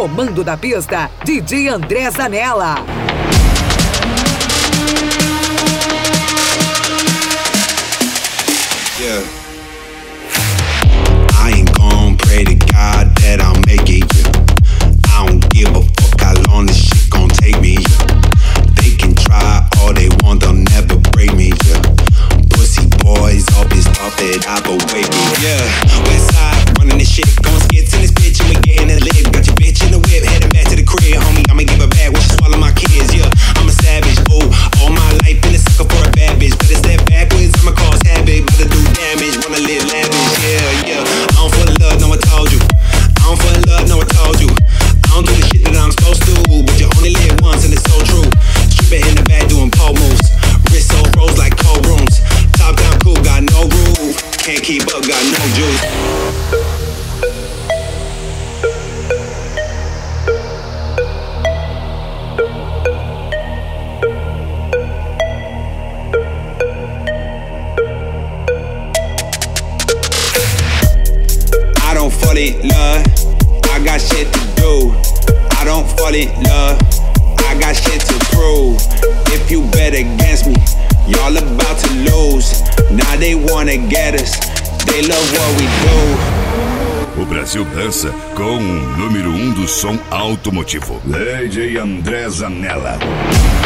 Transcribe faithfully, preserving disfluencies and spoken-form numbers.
comando da pista, D J André Zanella. Yeah. I ain't gon' pray to God that I'll make it, yeah. I don't give a fuck how long this shit gon' take me, yeah. They can try all they want, they'll never break me, yeah. Pussy boys all pissed off that I've awake me, yeah. West side, running this shit, gon' skits in this bitch and we getting it lit. Got your bitch in the whip, heading back to the crib, homie, I'ma give her back when she swallow my kids, yeah. I'm a savage, ooh, all my life been a sucker for a bad bitch. Better step backwards, I'ma cause havoc, better do damage, wanna live lavish, yeah, yeah. I don't fall in love, no I told you. I don't fall in love, no I told you. I don't do the shit that I'm supposed to, but you only live once and it's so true. Strip it in the back doing pole moves, wrist so froze like cold rooms. Top down cool, got no groove, can't keep up, got no juice. I don't fall in love, I got shit to do. I don't fall in love, I got shit to prove. If you bet against me, y'all about to lose. Now they wanna get us, they love what we do. O Brasil dança com o número um do som automotivo, D J André Zanella.